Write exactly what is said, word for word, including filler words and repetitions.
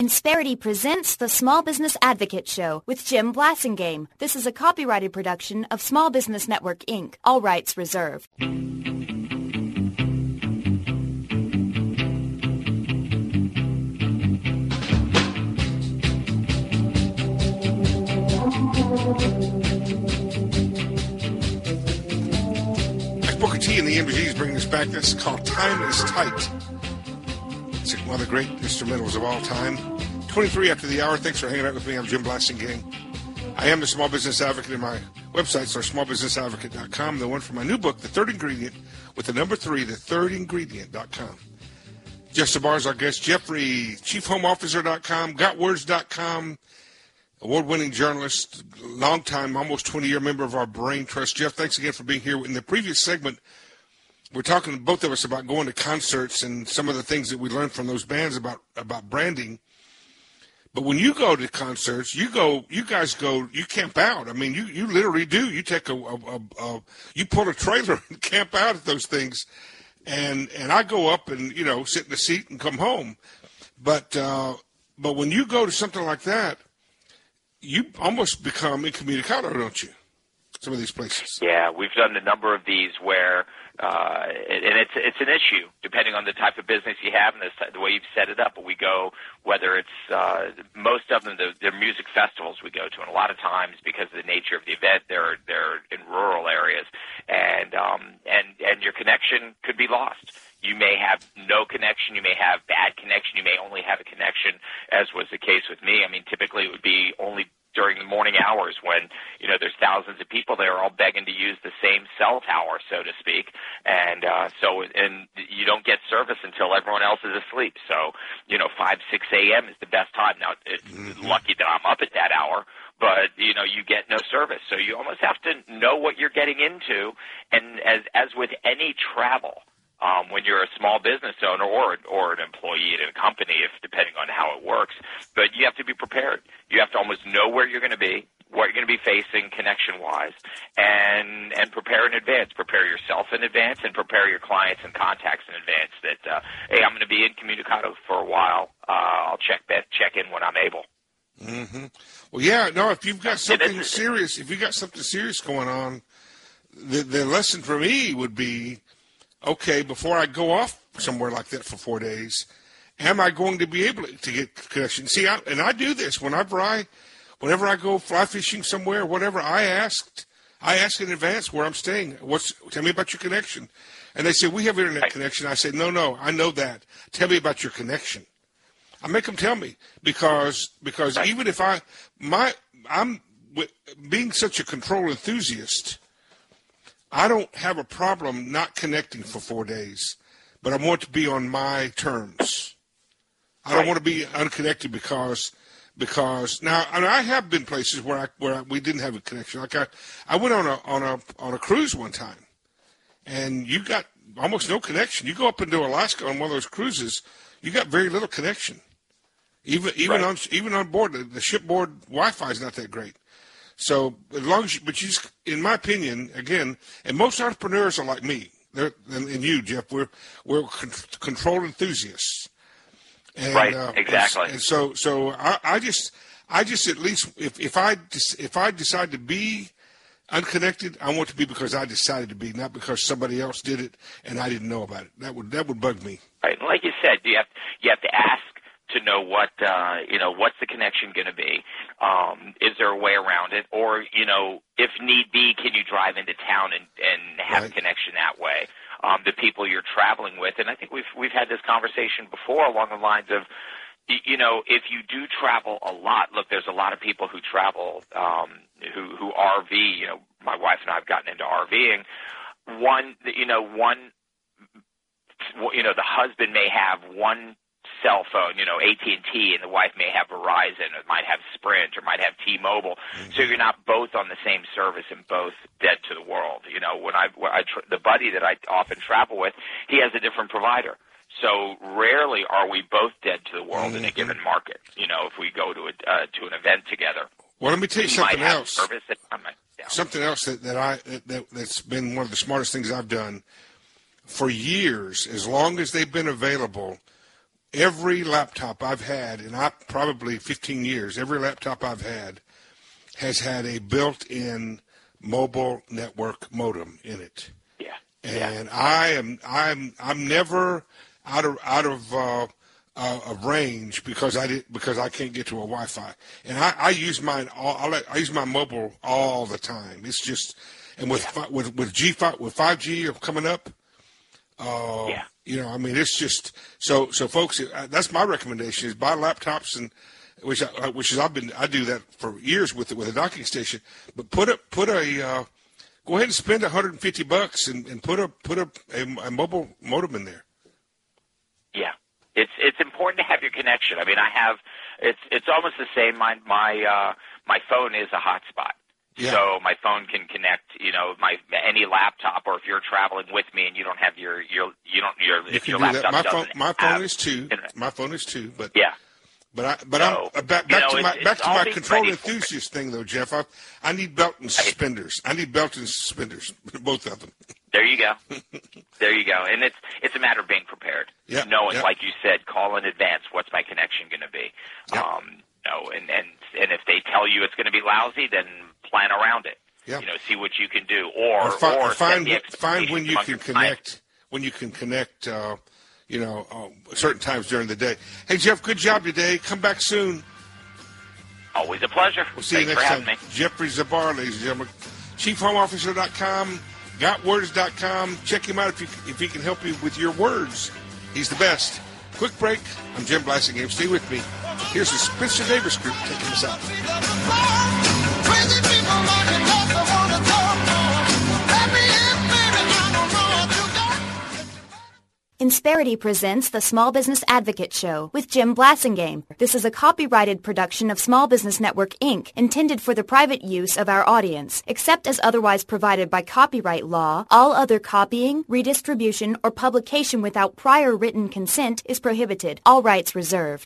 Insperity presents the Small Business Advocate Show with Jim Blasingame. This is a copyrighted production of Small Business Network, Incorporated. All rights reserved. Booker T and the M G is bringing us back. That's called Time is Tight. It's one of the great instrumentals of all time. twenty-three after the hour. Thanks for hanging out with me. I'm Jim Blasingame. I am the Small Business Advocate, and my websites are small business advocate dot com. The one for my new book, The Third Ingredient, with the number three, the third ingredient dot com. Jeff Sabar is our guest. Jeffrey, chief home officer dot com, got words dot com, award-winning journalist, long-time, almost twenty-year member of our Brain Trust. Jeff, thanks again for being here. In the previous segment, we're talking, both of us, about going to concerts and some of the things that we learned from those bands about, about branding. But when you go to concerts, you go, you guys go, you camp out. I mean, you, you literally do. You take a, a, a, a you pull a trailer and camp out at those things. And, and I go up and, you know, sit in the seat and come home. But, uh, but when you go to something like that, you almost become incommunicado, don't you? Some of these places. Yeah, we've done a number of these where, uh, and it's it's an issue depending on the type of business you have and the, the way you've set it up. But we go, whether it's uh, most of them, they're music festivals we go to, and a lot of times because of the nature of the event, they're they're in rural areas, and um, and and your connection could be lost. You may have no connection. You may have bad connection. You may only have a connection, as was the case with me. I mean, typically it would be only during the morning hours when, you know, there's thousands of people there all begging to use the same cell tower, so to speak. And uh, so and you don't get service until everyone else is asleep. So, you know, five, six a.m. is the best time. Now, it's mm-hmm. lucky that I'm up at that hour. But, you know, you get no service. So you almost have to know what you're getting into. And as as with any travel, Um, when you're a small business owner or or an employee at a company, if depending on how it works, but you have to be prepared. You have to almost know where you're going to be, what you're going to be facing connection-wise, and and prepare in advance. Prepare yourself in advance, and prepare your clients and contacts in advance. That uh, hey, I'm going to be incommunicado for a while. Uh, I'll check that check in when I'm able. Mm-hmm. Well, yeah, no. If you've got something serious, if you got something serious going on, the the lesson for me would be, okay, before I go off somewhere like that for four days, am I going to be able to get connection? See, I, and I do this whenever I, whenever I go fly fishing somewhere, whatever. I asked, I ask in advance where I'm staying. What's tell me about your connection? And they say we have internet connection. I say no, no, I know that. Tell me about your connection. I make them tell me because because even if I my I'm being such a control enthusiast, I don't have a problem not connecting for four days, but I want to be on my terms. I don't right. want to be unconnected because because now I, mean, I have been places where I where I, we didn't have a connection. Like I, I went on a on a on a cruise one time, and you got almost no connection. You go up into Alaska on one of those cruises, you got very little connection. Even even right. on even on board the, the shipboard Wi-Fi is not that great. So as long as you, but you, in my opinion, again, and most entrepreneurs are like me. They're, and, and you, Jeff, we're we're con- control enthusiasts. And, right. Uh, exactly. And, and so, so I, I just, I just at least if if I if I decide to be unconnected, I want to be because I decided to be, not because somebody else did it and I didn't know about it. That would that would bug me. Right. Like you said, you have you have to ask to know what, uh, you know, what's the connection going to be? Um, is there a way around it? Or, you know, if need be, can you drive into town and, and have right. a connection that way? Um, the people you're traveling with. And I think we've, we've had this conversation before along the lines of, you know, if you do travel a lot, look, there's a lot of people who travel, um, who, who R V, you know, my wife and I have gotten into RVing. One, you know, one, you know, the husband may have one cell phone, you know, A T and T, and the wife may have Verizon, or might have Sprint, or might have T-Mobile. Mm-hmm. So you're not both on the same service and both dead to the world. You know, when I, when I tr- the buddy that I often travel with, he has a different provider. So rarely are we both dead to the world mm-hmm. in a given market. You know, if we go to a uh, to an event together. Well, let me tell you we something might have else. Service that, yeah. Something else that, that I that, that's been one of the smartest things I've done for years. As long as they've been available, every laptop I've had, and I probably fifteen years, every laptop I've had has had a built-in mobile network modem in it. Yeah. And yeah. I am I'm I'm never out of out of uh, uh, of range because I did because I can't get to a Wi-Fi. And I, I use mine all I, let, I use my mobile all the time. It's just and with yeah. with with G five with five G coming up. Uh, yeah. You know, I mean, it's just so so, folks. That's my recommendation: is buy laptops, and which I, which is I've been I do that for years with with a docking station. But put a put a uh, go ahead and spend one hundred fifty bucks and, and put a put a, a, a mobile modem in there. Yeah, it's it's important to have your connection. I mean, I have it's it's almost the same. My my uh, my phone is a hotspot. Yeah. So my phone can connect, you know, my any laptop, or if you're traveling with me and you don't have your your you don't your you if your do laptop that. My doesn't phone, my phone have is too. internet. My phone is too. But yeah, but I but so, I'm back, back you know, to my it's, back it's to my always control ready for enthusiast thing though, Jeff. I I need belt and suspenders. I need belt and suspenders, both of them. There you go. There you go. And it's it's a matter of being prepared, yep, knowing, yep. like you said, call in advance. What's my connection going to be? Yep. Um, no, and and and if they tell you it's going to be lousy, then plan around it. Yep. You know, see what you can do, or or, fi- or or find set the find when you expectations can among your connect clients. when you can connect. Uh, you know, uh, certain times during the day. Hey Jeff, good job today. Come back soon. Always a pleasure. We'll see Thanks you for next having time. me. Jeffrey Zabar, ladies and gentlemen. chief home officer dot com, got words dot com. Check him out if you, if he can help you with your words. He's the best. Quick break. I'm Jim Blassingame. Stay with me. Here's the Spencer Davis Group taking us out. Crazy people like it, love, I wanna talk more. Let me in, baby, I don't know what you got. Insperity presents the Small Business Advocate Show with Jim Blassingame. This is a copyrighted production of Small Business Network, Incorporated, intended for the private use of our audience. Except as otherwise provided by copyright law, all other copying, redistribution, or publication without prior written consent is prohibited. All rights reserved.